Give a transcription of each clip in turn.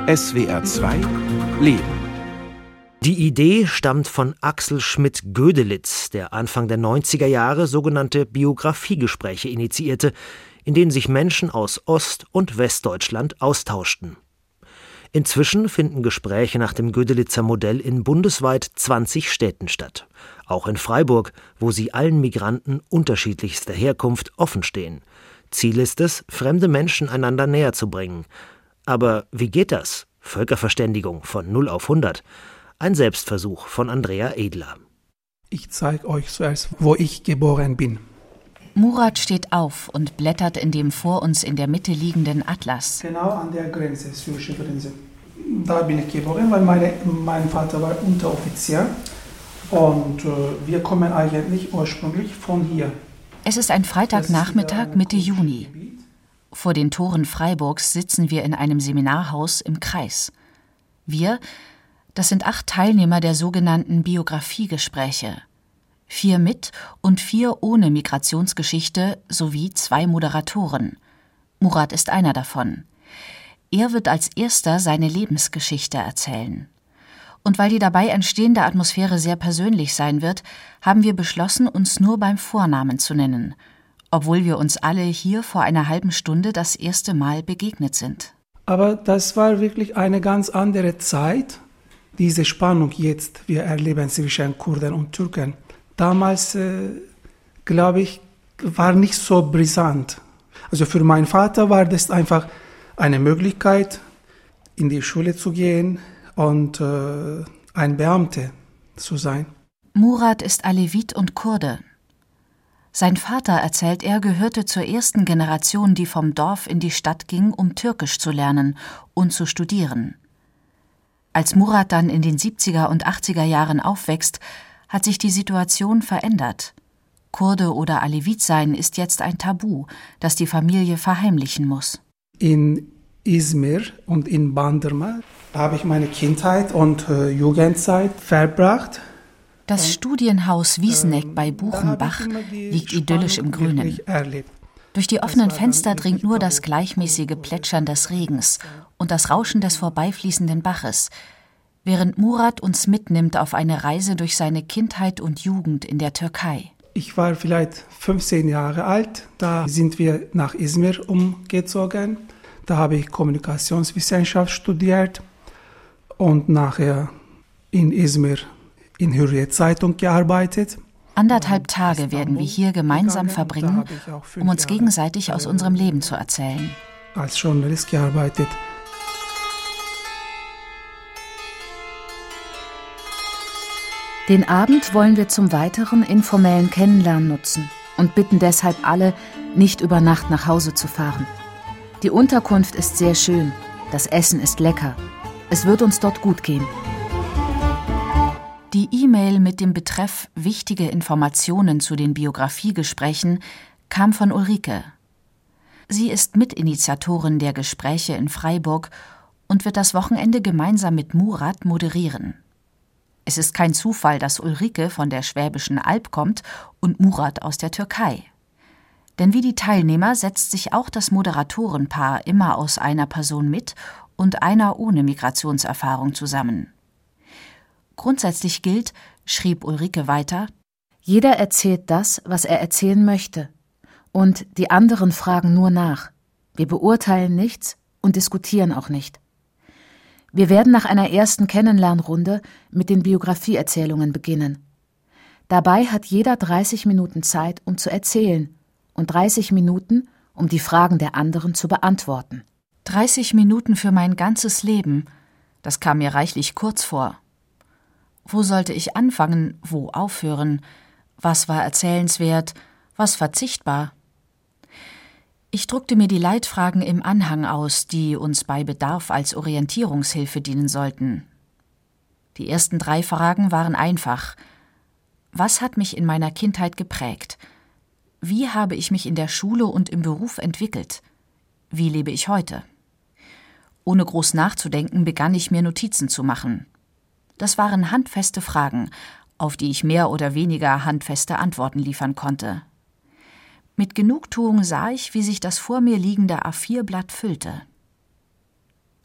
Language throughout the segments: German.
SWR 2 Leben. Die Idee stammt von Axel Schmidt-Gödelitz, der Anfang der 90er Jahre sogenannte Biografiegespräche initiierte, in denen sich Menschen aus Ost- und Westdeutschland austauschten. Inzwischen finden Gespräche nach dem Gödelitzer Modell in bundesweit 20 Städten statt. Auch in Freiburg, wo sie allen Migranten unterschiedlichster Herkunft offenstehen. Ziel ist es, fremde Menschen einander näher zu bringen. Aber wie geht das? Völkerverständigung von 0 auf 100. Ein Selbstversuch von Andrea Edler. Ich zeige euch zuerst, wo ich geboren bin. Murat steht auf und blättert in dem vor uns in der Mitte liegenden Atlas. Genau an der Grenze, syrische Grenze. Da bin ich geboren, weil mein Vater war Unteroffizier. Und wir kommen eigentlich ursprünglich von hier. Es ist ein Freitagnachmittag Mitte Juni. Vor den Toren Freiburgs sitzen wir in einem Seminarhaus im Kreis. Wir, das sind 8 Teilnehmer der sogenannten Biografiegespräche. 4 mit und 4 ohne Migrationsgeschichte sowie 2 Moderatoren. Murat ist einer davon. Er wird als erster seine Lebensgeschichte erzählen. Und weil die dabei entstehende Atmosphäre sehr persönlich sein wird, haben wir beschlossen, uns nur beim Vornamen zu nennen, obwohl wir uns alle hier vor einer halben Stunde das erste Mal begegnet sind. Aber das war wirklich eine ganz andere Zeit. Diese Spannung jetzt, wir erleben zwischen Kurden und Türken. Damals, glaube ich, war nicht so brisant. Also für meinen Vater war das einfach eine Möglichkeit, in die Schule zu gehen und ein Beamter zu sein. Murat ist Alevit und Kurde. Sein Vater, erzählt er, gehörte zur ersten Generation, die vom Dorf in die Stadt ging, um Türkisch zu lernen und zu studieren. Als Murat dann in den 70er und 80er Jahren aufwächst, hat sich die Situation verändert. Kurde oder Alevit sein ist jetzt ein Tabu, das die Familie verheimlichen muss. In Izmir und in Bandırma habe ich meine Kindheit und Jugendzeit verbracht. Das Studienhaus Wieseneck bei Buchenbach liegt idyllisch im Grünen. Durch die offenen Fenster dringt nur das gleichmäßige Plätschern des Regens und das Rauschen des vorbeifließenden Baches, während Murat uns mitnimmt auf eine Reise durch seine Kindheit und Jugend in der Türkei. Ich war vielleicht 15 Jahre alt, da sind wir nach Izmir umgezogen. Da habe ich Kommunikationswissenschaft studiert und nachher in Izmir in Hürriyet Zeitung gearbeitet. 1,5 Tage werden wir hier gemeinsam verbringen, um uns gegenseitig aus unserem Leben zu erzählen. Als Journalist gearbeitet. Den Abend wollen wir zum weiteren informellen Kennenlernen nutzen und bitten deshalb alle, nicht über Nacht nach Hause zu fahren. Die Unterkunft ist sehr schön, das Essen ist lecker. Es wird uns dort gut gehen. Die E-Mail mit dem Betreff »Wichtige Informationen zu den Biografiegesprächen« kam von Ulrike. Sie ist Mitinitiatorin der Gespräche in Freiburg und wird das Wochenende gemeinsam mit Murat moderieren. Es ist kein Zufall, dass Ulrike von der Schwäbischen Alb kommt und Murat aus der Türkei. Denn wie die Teilnehmer setzt sich auch das Moderatorenpaar immer aus einer Person mit und einer ohne Migrationserfahrung zusammen. Grundsätzlich gilt, schrieb Ulrike weiter, jeder erzählt das, was er erzählen möchte. Und die anderen fragen nur nach. Wir beurteilen nichts und diskutieren auch nicht. Wir werden nach einer ersten Kennenlernrunde mit den Biografieerzählungen beginnen. Dabei hat jeder 30 Minuten Zeit, um zu erzählen und 30 Minuten, um die Fragen der anderen zu beantworten. 30 Minuten für mein ganzes Leben, das kam mir reichlich kurz vor. Wo sollte ich anfangen, wo aufhören? Was war erzählenswert, was verzichtbar? Ich druckte mir die Leitfragen im Anhang aus, die uns bei Bedarf als Orientierungshilfe dienen sollten. Die ersten 3 Fragen waren einfach. Was hat mich in meiner Kindheit geprägt? Wie habe ich mich in der Schule und im Beruf entwickelt? Wie lebe ich heute? Ohne groß nachzudenken, begann ich mir Notizen zu machen. Das waren handfeste Fragen, auf die ich mehr oder weniger handfeste Antworten liefern konnte. Mit Genugtuung sah ich, wie sich das vor mir liegende A4-Blatt füllte.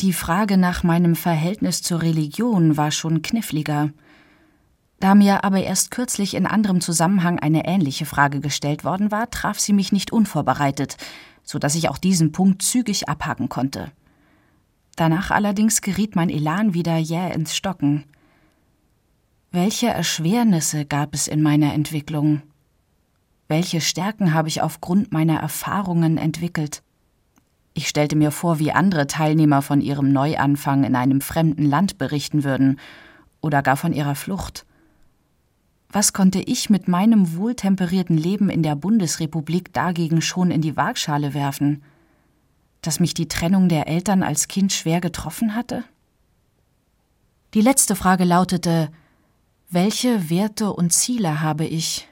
Die Frage nach meinem Verhältnis zur Religion war schon kniffliger. Da mir aber erst kürzlich in anderem Zusammenhang eine ähnliche Frage gestellt worden war, traf sie mich nicht unvorbereitet, so dass ich auch diesen Punkt zügig abhaken konnte. Danach allerdings geriet mein Elan wieder jäh ins Stocken. Welche Erschwernisse gab es in meiner Entwicklung? Welche Stärken habe ich aufgrund meiner Erfahrungen entwickelt? Ich stellte mir vor, wie andere Teilnehmer von ihrem Neuanfang in einem fremden Land berichten würden oder gar von ihrer Flucht. Was konnte ich mit meinem wohltemperierten Leben in der Bundesrepublik dagegen schon in die Waagschale werfen? Dass mich die Trennung der Eltern als Kind schwer getroffen hatte? Die letzte Frage lautete: Welche Werte und Ziele habe ich?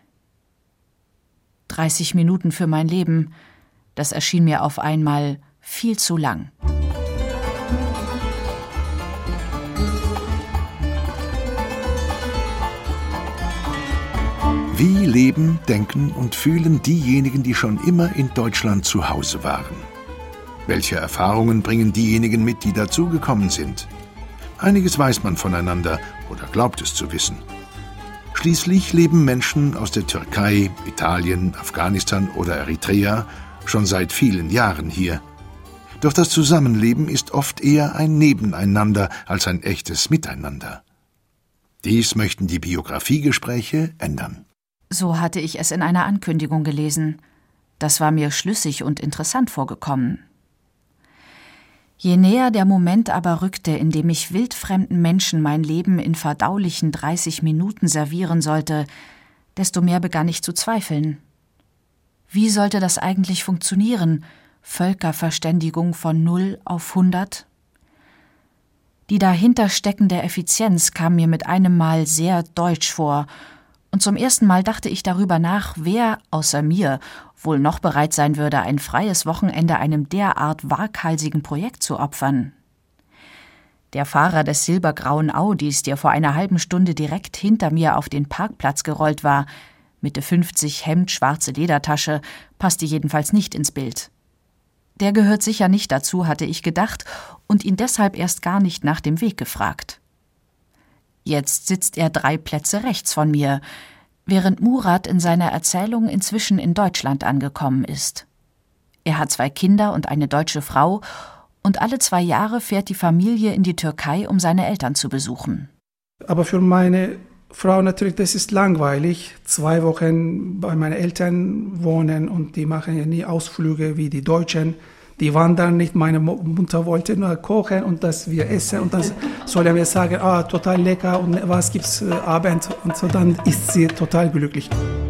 30 Minuten für mein Leben, das erschien mir auf einmal viel zu lang. Wie leben, denken und fühlen diejenigen, die schon immer in Deutschland zu Hause waren? Welche Erfahrungen bringen diejenigen mit, die dazugekommen sind? Einiges weiß man voneinander oder glaubt es zu wissen. Schließlich leben Menschen aus der Türkei, Italien, Afghanistan oder Eritrea schon seit vielen Jahren hier. Doch das Zusammenleben ist oft eher ein Nebeneinander als ein echtes Miteinander. Dies möchten die Biografiegespräche ändern. So hatte ich es in einer Ankündigung gelesen. Das war mir schlüssig und interessant vorgekommen. Je näher der Moment aber rückte, in dem ich wildfremden Menschen mein Leben in verdaulichen 30 Minuten servieren sollte, desto mehr begann ich zu zweifeln. Wie sollte das eigentlich funktionieren? Völkerverständigung von 0 auf 100? Die dahinter steckende Effizienz kam mir mit einem Mal sehr deutsch vor, und zum ersten Mal dachte ich darüber nach, wer außer mir wohl noch bereit sein würde, ein freies Wochenende einem derart waghalsigen Projekt zu opfern. Der Fahrer des silbergrauen Audis, der vor einer halben Stunde direkt hinter mir auf den Parkplatz gerollt war, Mitte 50, Hemd, schwarze Ledertasche, passte jedenfalls nicht ins Bild. Der gehört sicher nicht dazu, hatte ich gedacht, und ihn deshalb erst gar nicht nach dem Weg gefragt. Jetzt sitzt er 3 Plätze rechts von mir, während Murat in seiner Erzählung inzwischen in Deutschland angekommen ist. Er hat 2 Kinder und eine deutsche Frau, und alle 2 Jahre fährt die Familie in die Türkei, um seine Eltern zu besuchen. Aber für meine Frau natürlich, das ist langweilig. 2 Wochen bei meinen Eltern wohnen und die machen ja nie Ausflüge wie die Deutschen. Die wandern nicht. Meine Mutter wollte nur kochen und dass wir essen. Und dann sollen wir sagen, total lecker und was gibt's Abend? Und so, dann ist sie total glücklich.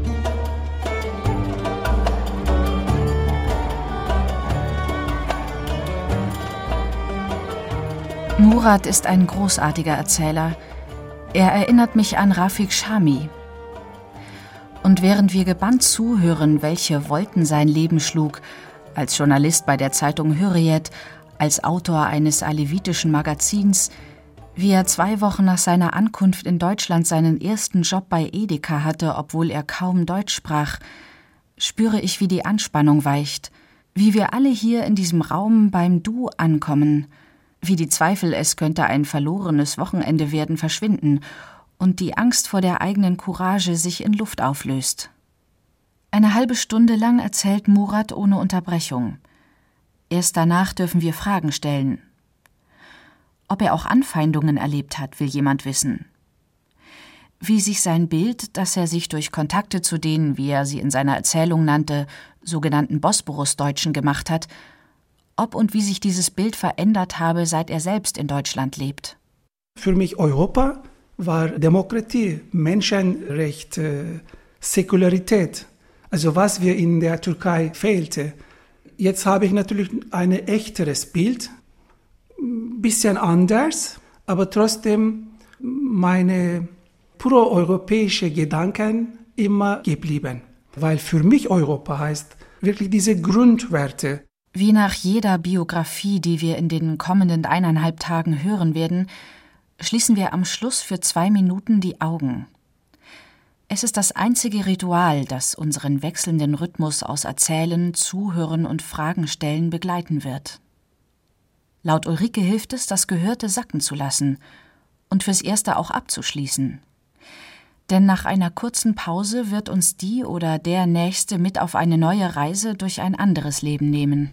Murat ist ein großartiger Erzähler. Er erinnert mich an Rafik Shami. Und während wir gebannt zuhören, welche Wolken sein Leben schlug, als Journalist bei der Zeitung Hürriyet, als Autor eines alevitischen Magazins, wie er 2 Wochen nach seiner Ankunft in Deutschland seinen ersten Job bei Edeka hatte, obwohl er kaum Deutsch sprach, spüre ich, wie die Anspannung weicht, wie wir alle hier in diesem Raum beim Du ankommen, wie die Zweifel, es könnte ein verlorenes Wochenende werden, verschwinden und die Angst vor der eigenen Courage sich in Luft auflöst. Eine halbe Stunde lang erzählt Murat ohne Unterbrechung. Erst danach dürfen wir Fragen stellen. Ob er auch Anfeindungen erlebt hat, will jemand wissen. Wie sich sein Bild, das er sich durch Kontakte zu den, wie er sie in seiner Erzählung nannte, sogenannten Bosporus-Deutschen gemacht hat, ob und wie sich dieses Bild verändert habe, seit er selbst in Deutschland lebt. Für mich Europa war Demokratie, Menschenrecht, Säkularität. Also was mir in der Türkei fehlte. Jetzt habe ich natürlich ein echteres Bild, ein bisschen anders, aber trotzdem meine proeuropäische Gedanken immer geblieben. Weil für mich Europa heißt wirklich diese Grundwerte. Wie nach jeder Biografie, die wir in den kommenden 1,5 Tagen hören werden, schließen wir am Schluss für 2 Minuten die Augen. Es ist das einzige Ritual, das unseren wechselnden Rhythmus aus Erzählen, Zuhören und Fragen stellen begleiten wird. Laut Ulrike hilft es, das Gehörte sacken zu lassen und fürs Erste auch abzuschließen. Denn nach einer kurzen Pause wird uns die oder der Nächste mit auf eine neue Reise durch ein anderes Leben nehmen.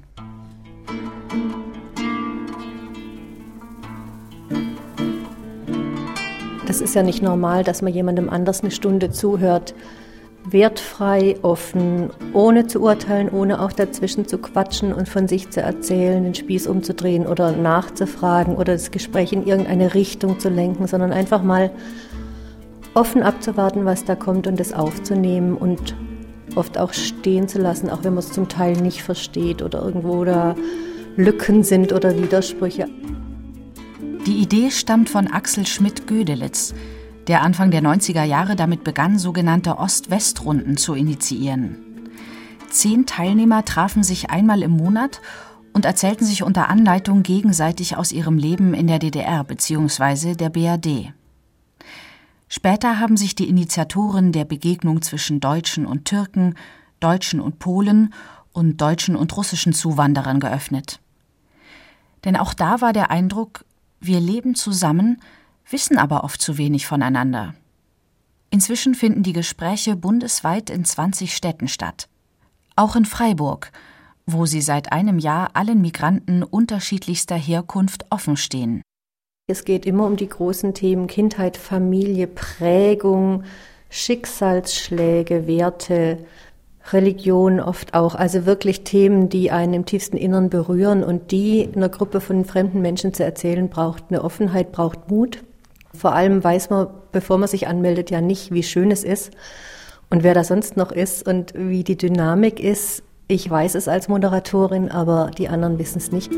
Das ist ja nicht normal, dass man jemandem anders eine Stunde zuhört. Wertfrei, offen, ohne zu urteilen, ohne auch dazwischen zu quatschen und von sich zu erzählen, den Spieß umzudrehen oder nachzufragen oder das Gespräch in irgendeine Richtung zu lenken, sondern einfach mal offen abzuwarten, was da kommt und es aufzunehmen und oft auch stehen zu lassen, auch wenn man es zum Teil nicht versteht oder irgendwo da Lücken sind oder Widersprüche. Die Idee stammt von Axel Schmidt-Gödelitz, der Anfang der 90er Jahre damit begann, sogenannte Ost-West-Runden zu initiieren. 10 Teilnehmer trafen sich einmal im Monat und erzählten sich unter Anleitung gegenseitig aus ihrem Leben in der DDR bzw. der BRD. Später haben sich die Initiatoren der Begegnung zwischen Deutschen und Türken, Deutschen und Polen und deutschen und russischen Zuwanderern geöffnet. Denn auch da war der Eindruck, wir leben zusammen, wissen aber oft zu wenig voneinander. Inzwischen finden die Gespräche bundesweit in 20 Städten statt. Auch in Freiburg, wo sie seit einem Jahr allen Migranten unterschiedlichster Herkunft offenstehen. Es geht immer um die großen Themen Kindheit, Familie, Prägung, Schicksalsschläge, Werte, Religion oft auch. Also wirklich Themen, die einen im tiefsten Innern berühren und die einer Gruppe von fremden Menschen zu erzählen, braucht eine Offenheit, braucht Mut. Vor allem weiß man, bevor man sich anmeldet, ja nicht, wie schön es ist und wer da sonst noch ist und wie die Dynamik ist. Ich weiß es als Moderatorin, aber die anderen wissen es nicht.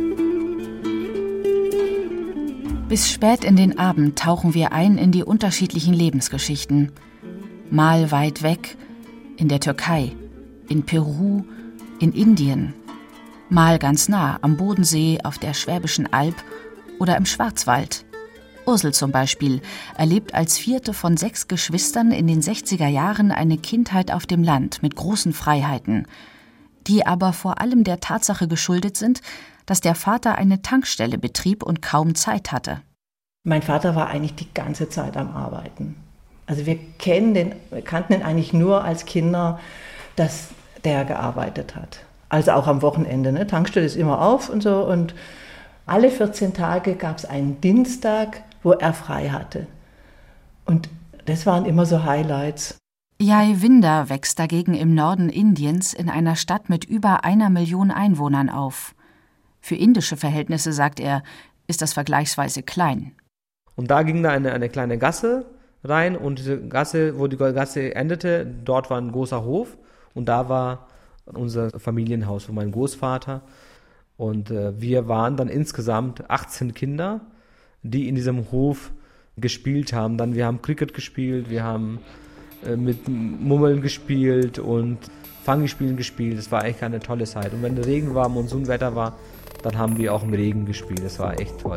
Bis spät in den Abend tauchen wir ein in die unterschiedlichen Lebensgeschichten. Mal weit weg, in der Türkei, in Peru, in Indien. Mal ganz nah, am Bodensee, auf der Schwäbischen Alb oder im Schwarzwald. Ursel zum Beispiel erlebt als 4. von 6 Geschwistern in den 60er Jahren eine Kindheit auf dem Land mit großen Freiheiten, die aber vor allem der Tatsache geschuldet sind, dass der Vater eine Tankstelle betrieb und kaum Zeit hatte. Mein Vater war eigentlich die ganze Zeit am Arbeiten. Also wir kannten ihn eigentlich nur als Kinder, dass der gearbeitet hat. Also auch am Wochenende. Ne? Tankstelle ist immer auf und so. Und alle 14 Tage gab es einen Dienstag, wo er frei hatte. Und das waren immer so Highlights. Jaivinder wächst dagegen im Norden Indiens in einer Stadt mit über 1 Million Einwohnern auf. Für indische Verhältnisse, sagt er, ist das vergleichsweise klein. Und da ging da eine kleine Gasse rein und diese Gasse, wo die Gasse endete, dort war ein großer Hof und da war unser Familienhaus von meinem Großvater. Und wir waren dann insgesamt 18 Kinder, die in diesem Hof gespielt haben. Dann wir haben Cricket gespielt, wir haben mit Mummeln gespielt und Fangespielen gespielt. Das war echt eine tolle Zeit. Und wenn Regen war, Monsunwetter war, dann haben wir auch im Regen gespielt. Das war echt toll.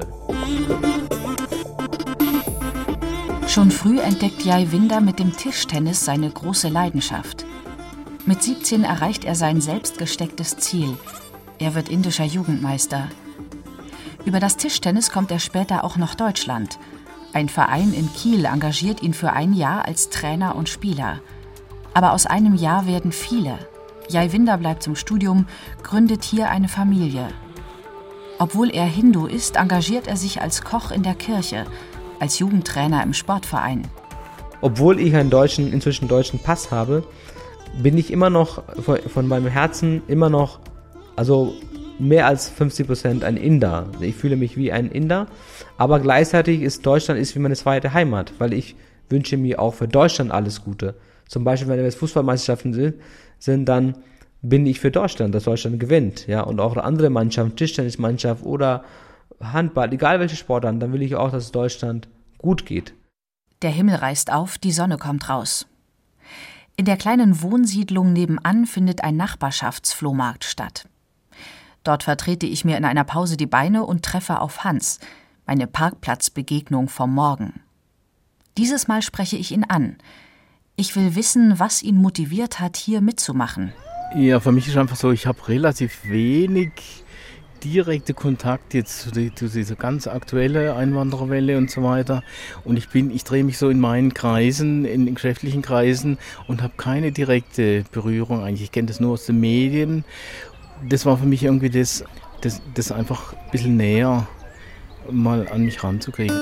Schon früh entdeckt Jaivinder mit dem Tischtennis seine große Leidenschaft. Mit 17 erreicht er sein selbst gestecktes Ziel. Er wird indischer Jugendmeister. Über das Tischtennis kommt er später auch nach Deutschland. Ein Verein in Kiel engagiert ihn für ein Jahr als Trainer und Spieler. Aber aus einem Jahr werden viele. Jaivinder bleibt zum Studium, gründet hier eine Familie. Obwohl er Hindu ist, engagiert er sich als Koch in der Kirche, als Jugendtrainer im Sportverein. Obwohl ich einen inzwischen deutschen Pass habe, bin ich immer noch von meinem Herzen immer noch, also mehr als 50% ein Inder. Ich fühle mich wie ein Inder, aber gleichzeitig ist Deutschland wie meine zweite Heimat, weil ich wünsche mir auch für Deutschland alles Gute. Zum Beispiel, wenn jetzt Fußballmeisterschaften sind, dann bin ich für Deutschland, dass Deutschland gewinnt. Ja? Und auch andere Mannschaften, Tischtennismannschaft oder Handball, egal welche Sportart, dann will ich auch, dass Deutschland gut geht. Der Himmel reißt auf, die Sonne kommt raus. In der kleinen Wohnsiedlung nebenan findet ein Nachbarschaftsflohmarkt statt. Dort vertrete ich mir in einer Pause die Beine und treffe auf Hans, meine Parkplatzbegegnung vom Morgen. Dieses Mal spreche ich ihn an. Ich will wissen, was ihn motiviert hat, hier mitzumachen. Ja, für mich ist einfach so, ich habe relativ wenig direkte Kontakt jetzt zu dieser ganz aktuellen Einwandererwelle und so weiter. Und ich drehe mich so in meinen Kreisen, in geschäftlichen Kreisen und habe keine direkte Berührung eigentlich. Ich kenne das nur aus den Medien. Das war für mich irgendwie das einfach ein bisschen näher mal an mich ranzukriegen.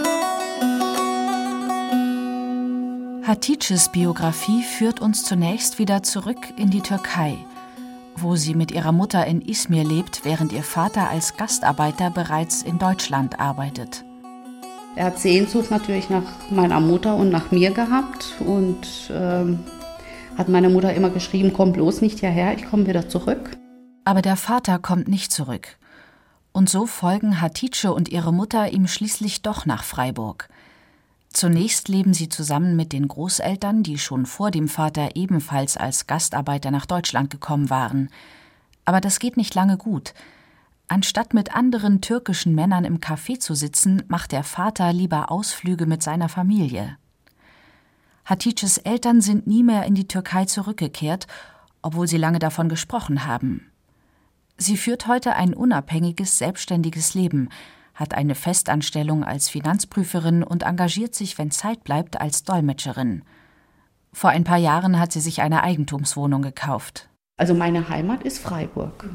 Hatices Biografie führt uns zunächst wieder zurück in die Türkei, wo sie mit ihrer Mutter in Izmir lebt, während ihr Vater als Gastarbeiter bereits in Deutschland arbeitet. Er hat Sehnsucht natürlich nach meiner Mutter und nach mir gehabt und hat meiner Mutter immer geschrieben, komm bloß nicht hierher, ich komme wieder zurück. Aber der Vater kommt nicht zurück. Und so folgen Hatice und ihre Mutter ihm schließlich doch nach Freiburg. Zunächst leben sie zusammen mit den Großeltern, die schon vor dem Vater ebenfalls als Gastarbeiter nach Deutschland gekommen waren. Aber das geht nicht lange gut. Anstatt mit anderen türkischen Männern im Café zu sitzen, macht der Vater lieber Ausflüge mit seiner Familie. Hatices Eltern sind nie mehr in die Türkei zurückgekehrt, obwohl sie lange davon gesprochen haben. Sie führt heute ein unabhängiges, selbstständiges Leben, hat eine Festanstellung als Finanzprüferin und engagiert sich, wenn Zeit bleibt, als Dolmetscherin. Vor ein paar Jahren hat sie sich eine Eigentumswohnung gekauft. Also meine Heimat ist Freiburg.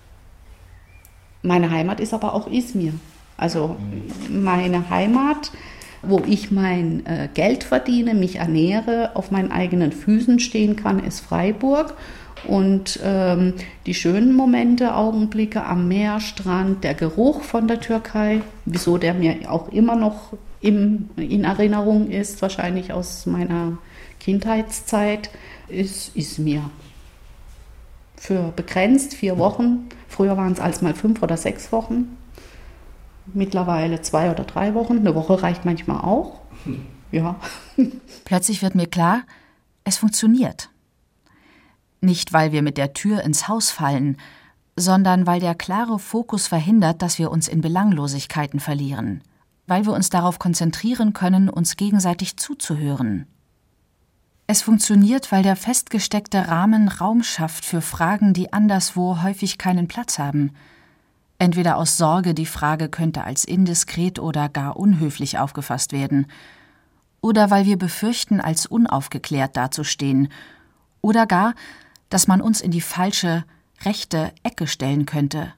Meine Heimat ist aber auch Izmir. Also meine Heimat, wo ich mein Geld verdiene, mich ernähre, auf meinen eigenen Füßen stehen kann, ist Freiburg. Und die schönen Momente, Augenblicke am Meer, Strand, der Geruch von der Türkei, wieso der mir auch immer noch in Erinnerung ist, wahrscheinlich aus meiner Kindheitszeit, ist Izmir. Für begrenzt 4 Wochen, früher waren es als mal 5 oder 6 Wochen, mittlerweile 2 oder 3 Wochen, eine Woche reicht manchmal auch. Ja. Plötzlich wird mir klar, es funktioniert. Nicht, weil wir mit der Tür ins Haus fallen, sondern weil der klare Fokus verhindert, dass wir uns in Belanglosigkeiten verlieren, weil wir uns darauf konzentrieren können, uns gegenseitig zuzuhören. Es funktioniert, weil der festgesteckte Rahmen Raum schafft für Fragen, die anderswo häufig keinen Platz haben. Entweder aus Sorge, die Frage könnte als indiskret oder gar unhöflich aufgefasst werden, oder weil wir befürchten, als unaufgeklärt dazustehen, oder gar, dass man uns in die falsche, rechte Ecke stellen könnte.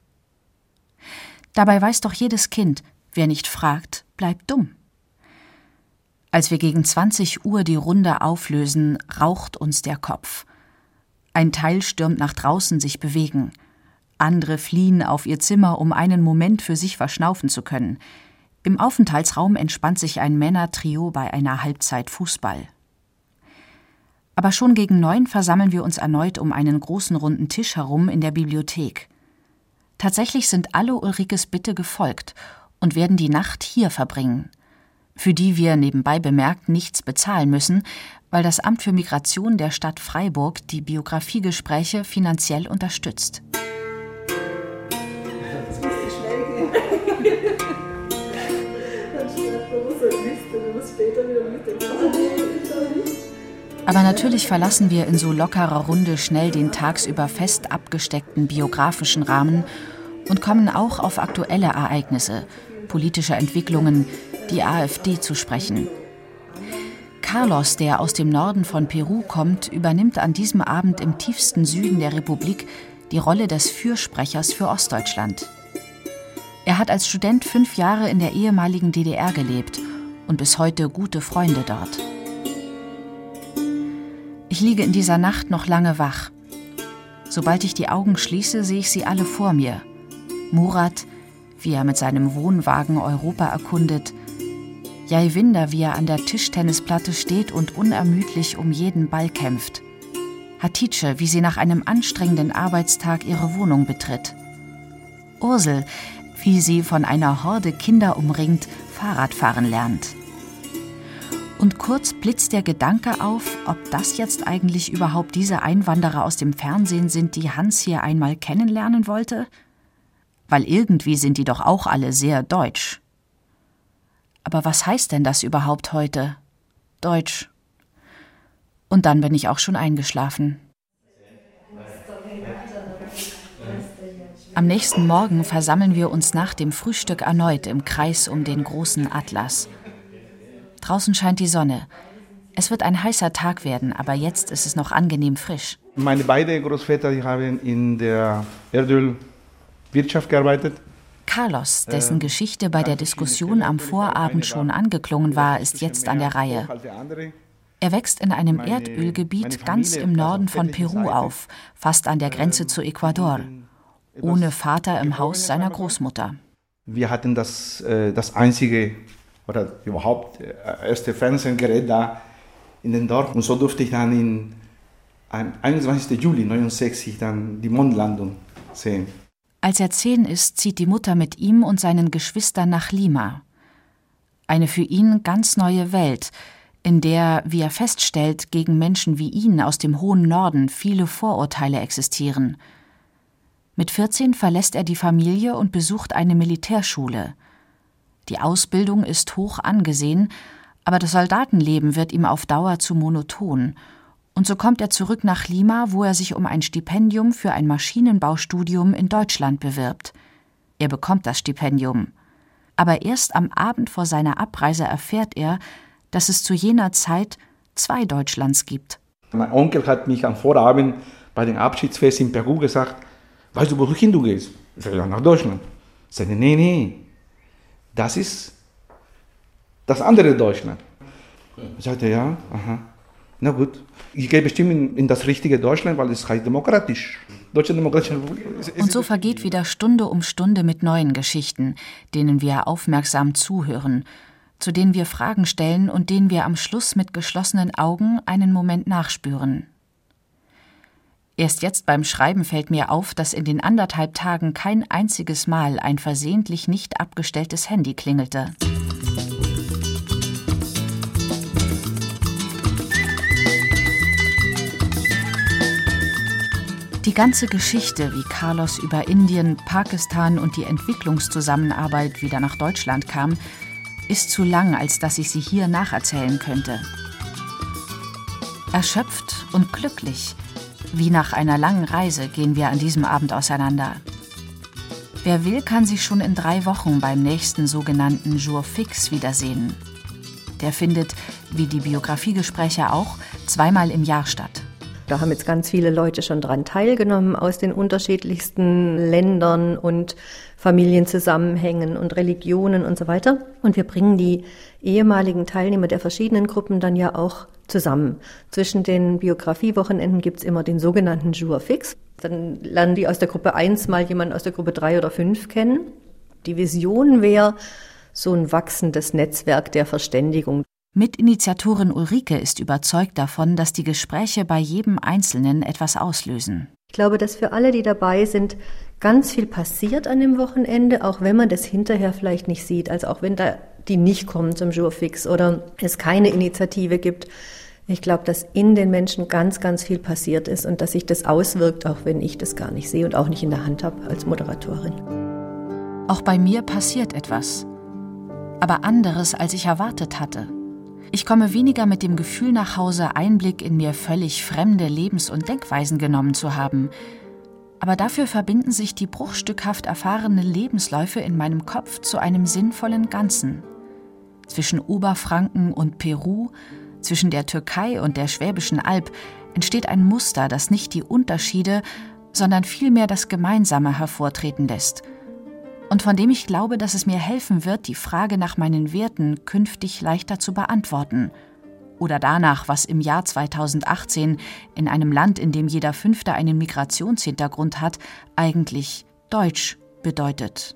Dabei weiß doch jedes Kind, wer nicht fragt, bleibt dumm. Als wir gegen 20 Uhr die Runde auflösen, raucht uns der Kopf. Ein Teil stürmt nach draußen, sich bewegen. Andere fliehen auf ihr Zimmer, um einen Moment für sich verschnaufen zu können. Im Aufenthaltsraum entspannt sich ein Männertrio bei einer Halbzeit Fußball. Aber schon gegen 9 versammeln wir uns erneut um einen großen runden Tisch herum in der Bibliothek. Tatsächlich sind alle Ulrikes Bitte gefolgt und werden die Nacht hier verbringen, für die wir nebenbei bemerkt nichts bezahlen müssen, weil das Amt für Migration der Stadt Freiburg die Biografiegespräche finanziell unterstützt. Das müsste schnell gehen. Dann steht auf der großen Liste, du musst später wieder mit dem Aber natürlich verlassen wir in so lockerer Runde schnell den tagsüber fest abgesteckten biografischen Rahmen und kommen auch auf aktuelle Ereignisse, politische Entwicklungen, die AfD zu sprechen. Carlos, der aus dem Norden von Peru kommt, übernimmt an diesem Abend im tiefsten Süden der Republik die Rolle des Fürsprechers für Ostdeutschland. Er hat als Student 5 Jahre in der ehemaligen DDR gelebt und bis heute gute Freunde dort. Ich liege in dieser Nacht noch lange wach. Sobald ich die Augen schließe, sehe ich sie alle vor mir. Murat, wie er mit seinem Wohnwagen Europa erkundet. Jaivinder, wie er an der Tischtennisplatte steht und unermüdlich um jeden Ball kämpft. Hatice, wie sie nach einem anstrengenden Arbeitstag ihre Wohnung betritt. Ursel, wie sie von einer Horde Kinder umringt, Fahrradfahren lernt. Und kurz blitzt der Gedanke auf, ob das jetzt eigentlich überhaupt diese Einwanderer aus dem Fernsehen sind, die Hans hier einmal kennenlernen wollte? Weil irgendwie sind die doch auch alle sehr deutsch. Aber was heißt denn das überhaupt heute? Deutsch. Und dann bin ich auch schon eingeschlafen. Am nächsten Morgen versammeln wir uns nach dem Frühstück erneut im Kreis um den großen Atlas. Draußen scheint die Sonne. Es wird ein heißer Tag werden, aber jetzt ist es noch angenehm frisch. Meine beiden Großväter, die haben in der Erdölwirtschaft gearbeitet. Carlos, dessen Geschichte bei der Diskussion am Vorabend schon angeklungen war, ist jetzt an der Reihe. Er wächst in einem Erdölgebiet ganz im Norden von Peru auf, fast an der Grenze zu Ecuador, ohne Vater im Haus seiner Großmutter. Wir hatten das einzige oder überhaupt erste Fernsehgerät da in dem Dorf. Und so durfte ich dann am 21. Juli 1969 dann die Mondlandung sehen. Als er 10 ist, zieht die Mutter mit ihm und seinen Geschwistern nach Lima. Eine für ihn ganz neue Welt, in der, wie er feststellt, gegen Menschen wie ihn aus dem hohen Norden viele Vorurteile existieren. Mit 14 verlässt er die Familie und besucht eine Militärschule. Die Ausbildung ist hoch angesehen, aber das Soldatenleben wird ihm auf Dauer zu monoton. Und so kommt er zurück nach Lima, wo er sich um ein Stipendium für ein Maschinenbaustudium in Deutschland bewirbt. Er bekommt das Stipendium. Aber erst am Abend vor seiner Abreise erfährt er, dass es zu jener Zeit 2 Deutschlands gibt. Mein Onkel hat mich am Vorabend bei dem Abschiedsfest in Peru gesagt, weißt du, wohin du gehst? Ich sage, ja, nach Deutschland. Ich sage, nee, das ist das andere Deutschland. Ich sagte, ja, aha, na gut. Ich gehe bestimmt in das richtige Deutschland, weil es heißt demokratisch. Deutsche Demokratische Republik. Und so vergeht wieder Stunde um Stunde mit neuen Geschichten, denen wir aufmerksam zuhören, zu denen wir Fragen stellen und denen wir am Schluss mit geschlossenen Augen einen Moment nachspüren. Erst jetzt beim Schreiben fällt mir auf, dass in den 1,5 Tagen kein einziges Mal ein versehentlich nicht abgestelltes Handy klingelte. Die ganze Geschichte, wie Carlos über Indien, Pakistan und die Entwicklungszusammenarbeit wieder nach Deutschland kam, ist zu lang, als dass ich sie hier nacherzählen könnte. Erschöpft und glücklich, wie nach einer langen Reise, gehen wir an diesem Abend auseinander. Wer will, kann sich schon in 3 Wochen beim nächsten sogenannten Jour fix wiedersehen. Der findet, wie die Biografiegespräche auch, 2-mal im Jahr statt. Da haben jetzt ganz viele Leute schon dran teilgenommen aus den unterschiedlichsten Ländern und Familienzusammenhängen und Religionen und so weiter. Und wir bringen die ehemaligen Teilnehmer der verschiedenen Gruppen dann ja auch zusammen. Zwischen den Biografiewochenenden gibt's immer den sogenannten Jour fix. Dann lernen die aus der Gruppe 1 mal jemanden aus der Gruppe 3 oder 5 kennen. Die Vision wäre so ein wachsendes Netzwerk der Verständigung. Mitinitiatorin Ulrike ist überzeugt davon, dass die Gespräche bei jedem Einzelnen etwas auslösen. Ich glaube, dass für alle, die dabei sind, ganz viel passiert an dem Wochenende, auch wenn man das hinterher vielleicht nicht sieht, also auch wenn da die nicht kommen zum Jour fix oder es keine Initiative gibt. Ich glaube, dass in den Menschen ganz, ganz viel passiert ist und dass sich das auswirkt, auch wenn ich das gar nicht sehe und auch nicht in der Hand habe als Moderatorin. Auch bei mir passiert etwas, aber anderes, als ich erwartet hatte. Ich komme weniger mit dem Gefühl nach Hause, Einblick in mir völlig fremde Lebens- und Denkweisen genommen zu haben. Aber dafür verbinden sich die bruchstückhaft erfahrenen Lebensläufe in meinem Kopf zu einem sinnvollen Ganzen. Zwischen Oberfranken und Peru, zwischen der Türkei und der Schwäbischen Alb entsteht ein Muster, das nicht die Unterschiede, sondern vielmehr das Gemeinsame hervortreten lässt. Und von dem ich glaube, dass es mir helfen wird, die Frage nach meinen Werten künftig leichter zu beantworten. Oder danach, was im Jahr 2018 in einem Land, in dem jeder 5. einen Migrationshintergrund hat, eigentlich Deutsch bedeutet.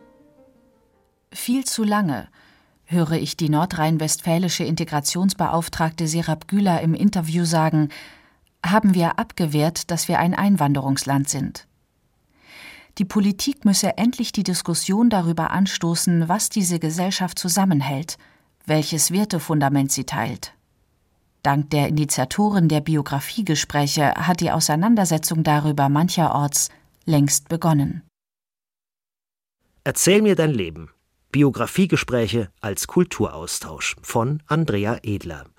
Viel zu lange, höre ich die nordrhein-westfälische Integrationsbeauftragte Serap Güler im Interview sagen, haben wir abgewehrt, dass wir ein Einwanderungsland sind. Die Politik müsse endlich die Diskussion darüber anstoßen, was diese Gesellschaft zusammenhält, welches Wertefundament sie teilt. Dank der Initiatoren der Biografiegespräche hat die Auseinandersetzung darüber mancherorts längst begonnen. Erzähl mir dein Leben. Biografiegespräche als Kulturaustausch von Andrea Edler.